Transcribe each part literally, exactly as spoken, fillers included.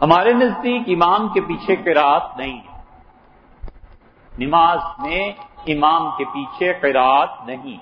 ہمارے نزدیک امام کے پیچھے قرات نہیں ہے، نماز میں امام کے پیچھے قرات نہیں،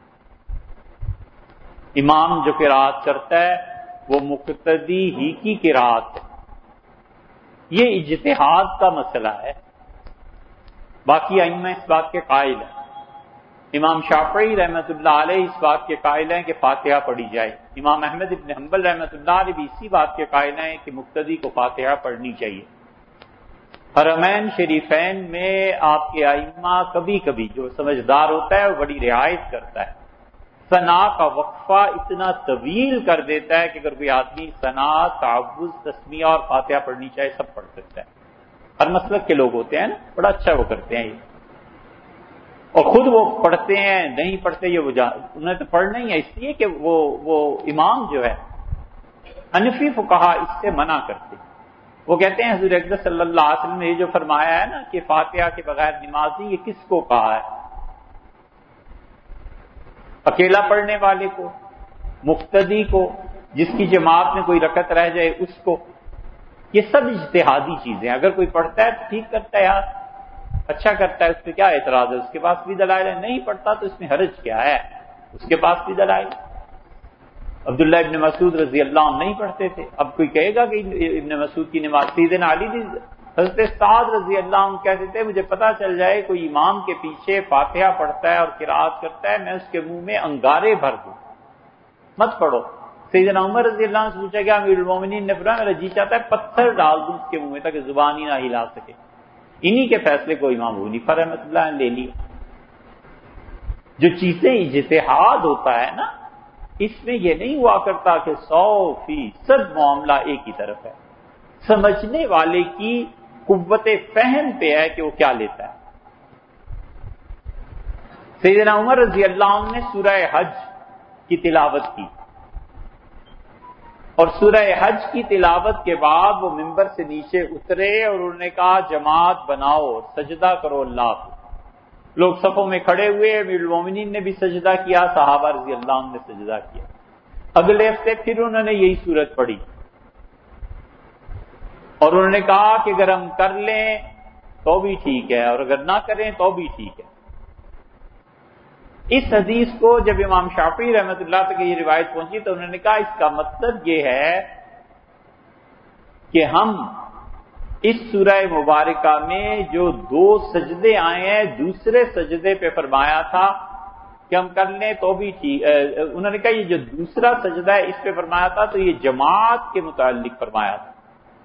امام جو قرات کرتا ہے وہ مقتدی ہی کی قرات ہے۔ یہ اجتہاد کا مسئلہ ہے، باقی ائمہ اس بات کے قائل ہیں۔ امام شافعی رحمۃ اللہ علیہ اس بات کے قائل ہیں کہ فاتحہ پڑھی جائے، امام احمد ابن حنبل رحمۃ اللہ علیہ بھی اسی بات کے قائل ہیں کہ مقتدی کو فاتحہ پڑھنی چاہیے۔ حرمین شریفین میں آپ کے ائمہ کبھی کبھی جو سمجھدار ہوتا ہے وہ بڑی رعایت کرتا ہے، ثنا کا وقفہ اتنا طویل کر دیتا ہے کہ اگر کوئی آدمی ثنا، تعوذ، تسمیہ اور فاتحہ پڑھنی چاہے سب پڑھ سکتا ہے۔ ہر مسلک کے لوگ ہوتے ہیں نا، بڑا اچھا وہ کرتے ہیں یہ، اور خود وہ پڑھتے ہیں نہیں پڑھتے یہ وہ جان انہیں تو پڑھنا ہی ہے، اس لیے کہ وہ وہ امام جو ہے حنفی فقہا اس سے منع کرتے ہیں۔ وہ کہتے ہیں حضور اقدس صلی اللہ علیہ وسلم نے یہ جو فرمایا ہے نا کہ فاتحہ کے بغیر نماز نہیں، یہ کس کو کہا ہے؟ اکیلا پڑھنے والے کو، مقتدی کو، جس کی جماعت میں کوئی رکعت رہ جائے اس کو؟ یہ سب اجتہادی چیزیں، اگر کوئی پڑھتا ہے تو ٹھیک کرتا ہے یار، اچھا کرتا ہے، اس پہ کیا اعتراض ہے؟ اس کے پاس بھی دلائل ہے، نہیں پڑھتا تو اس میں حرج کیا ہے؟ اس کے پاس بھی دلائل۔ عبداللہ ابن مسعود رضی اللہ عنہ نہیں پڑھتے تھے، اب کوئی کہے گا کہ ابن مسعود کی نماز، سیدنا علی بھی، حضرت سعد رضی اللہ عنہ کہتے تھے مجھے پتا چل جائے کوئی امام کے پیچھے فاتحہ پڑھتا ہے اور قرات کرتا ہے میں اس کے منہ میں انگارے بھر دوں، مت پڑھو۔ سیدنا عمر رضی اللہ عنہ سے پوچھا گیا امیر المومنین نے فرمایا میرا جی چاہتا ہے پتھر ڈال دوں اس کے منہ میں تاکہ زبان ہی نہ ہلا سکے۔ انہی کے فیصلے کو امام ابو حنیفہ رحمۃ اللہ نے لے لیا۔ جو چیزیں اجتہاد ہوتا ہے نا، اس میں یہ نہیں ہوا کرتا کہ سو فیصد معاملہ ایک ہی طرف ہے، سمجھنے والے کی قوت فہم پہ ہے کہ وہ کیا لیتا ہے۔ سیدنا عمر رضی اللہ عنہ نے سورہ حج کی تلاوت کی، اور سورہ حج کی تلاوت کے بعد وہ ممبر سے نیچے اترے اور انہوں نے کہا جماعت بناؤ، سجدہ کرو اللہ کو۔ لوگ صفوں میں کھڑے ہوئے، امیر المومنین نے بھی سجدہ کیا، صحابہ رضی اللہ عنہ نے سجدہ کیا۔ اگلے ہفتے پھر انہوں نے یہی سورت پڑھی اور انہوں نے کہا کہ اگر ہم کر لیں تو بھی ٹھیک ہے اور اگر نہ کریں تو بھی ٹھیک ہے۔ اس حدیث کو جب امام شافعی رحمۃ اللہ تک یہ روایت پہنچی تو انہوں نے کہا اس کا مطلب یہ ہے کہ ہم اس سورہ مبارکہ میں جو دو سجدے آئے ہیں دوسرے سجدے پہ فرمایا تھا کہ ہم کر لیں تو بھی ٹھیک، انہوں نے کہا یہ جو دوسرا سجدہ ہے اس پہ فرمایا تھا تو یہ جماعت کے متعلق فرمایا تھا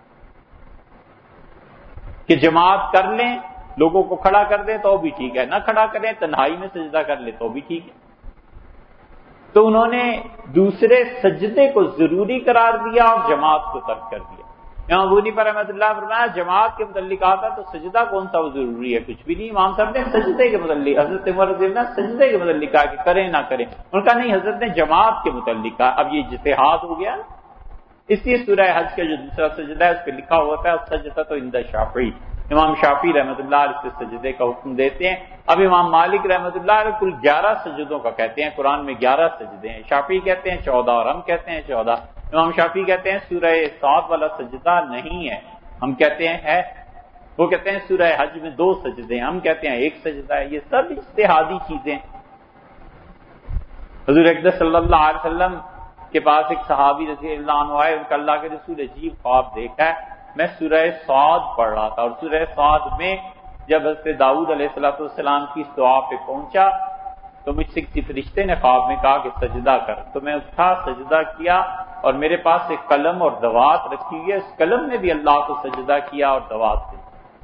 کہ جماعت کر لیں، لوگوں کو کھڑا کر دیں تو بھی ٹھیک ہے، نہ کھڑا کریں تنہائی میں سجدہ کر لیں تو بھی ٹھیک ہے۔ تو انہوں نے دوسرے سجدے کو ضروری قرار دیا اور جماعت کو ترک کر دیا۔ امام ابو حنیفہ رحمۃ اللہ فرمایا جماعت کے متعلق آتا تو سجدہ کون سا وہ ضروری ہے؟ کچھ بھی نہیں۔ امام صاحب نے سجدے کے متعلق، حضرت عمر رضی اللہ سجدے کے متعلق کہا کہ کریں نہ کریں، ان کا نہیں، حضرت نے جماعت کے متعلق کہا۔ اب یہ اجتہاد ہو گیا، اس لیے سورہ حج کا جو دوسرا سجدہ ہے اس پہ لکھا ہوا ہے سجدہ تو عند شافعی، امام شافعی رحمۃ اللہ علیہ اس سجدے کا حکم دیتے ہیں۔ اب امام مالک رحمۃ اللہ علیہ کل گیارہ سجدوں کا کہتے ہیں، قرآن میں گیارہ سجدے ہیں، شافعی کہتے ہیں چودہ اور ہم کہتے ہیں چودہ۔ امام شافعی کہتے ہیں سورہ صاد والا سجدہ نہیں ہے، ہم کہتے ہیں ہے، وہ کہتے ہیں سورہ حج میں دو سجدے ہیں، ہم کہتے ہیں ایک سجدہ ہے۔ یہ سب اجتہادی چیزیں۔ حضور اقدس صلی اللہ علیہ وسلم کے پاس ایک صحابی رضی اللہ عنہ آئے، ان کا اللہ کے رسول عجیب خواب دیکھا ہے، میں سورہ صاد پڑھ رہا تھا اور سورہ صاد میں جب حضرت داؤد علیہ الصلوۃ والسلام کی اس دعا پہ پہنچا تو مجھ سے کسی فرشتے نے خواب میں کہا کہ سجدہ کر، تو میں اٹھا سجدہ کیا اور میرے پاس ایک قلم اور دوات رکھی ہوئی ہے، اس قلم نے بھی اللہ کو سجدہ کیا اور دوات سے۔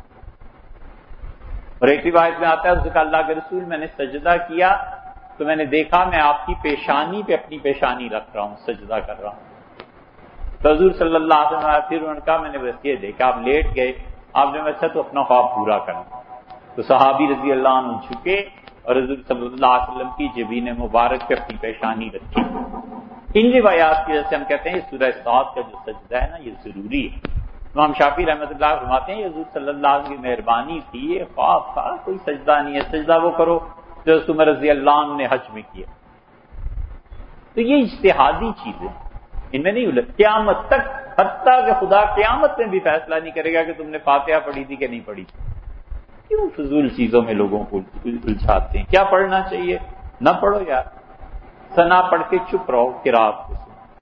اور ایک روایت میں آتا ہے اس کا اللہ کے رسول میں نے سجدہ کیا تو میں نے دیکھا میں آپ کی پیشانی پہ اپنی پیشانی رکھ رہا ہوں، سجدہ کر رہا ہوں۔ تو حضور صلی اللہ علیہ وسلم پھر انہوں نے کہا میں نے بس یہ دیکھا، آپ لیٹ گئے، آپ نے اچھا تو اپنا خواب پورا کرنا۔ تو صحابی رضی اللہ عنہ جھکے اور حضور صلی اللہ علیہ وسلم کی جبین مبارک پہ اپنی پیشانی رکھی۔ ان روایات کی وجہ سے ہم کہتے ہیں یہ سورہ صاد کا جو سجدہ ہے نا یہ ضروری ہے۔ امام شافعی رحمۃ اللہ فرماتے ہیں یہ حضور صلی اللہ علیہ وسلم کی مہربانی تھی، یہ خواب تھا، کوئی سجدہ نہیں ہے، سجدہ وہ کرو جو عمر رضی اللہ عنہ نے حج میں کیا۔ تو یہ اجتہادی چیزیں ان میں نہیں، قیامت تک حتیٰ کہ خدا قیامت میں بھی فیصلہ نہیں کرے گا کہ تم نے فاتحہ پڑھی تھی کہ نہیں پڑھی تھی۔ کیوں فضول چیزوں میں لوگوں کو الجھاتے ہیں؟ کیا پڑھنا چاہیے؟ نہ پڑھو یار، ثنا پڑھ کے چپ رہو قرات کو۔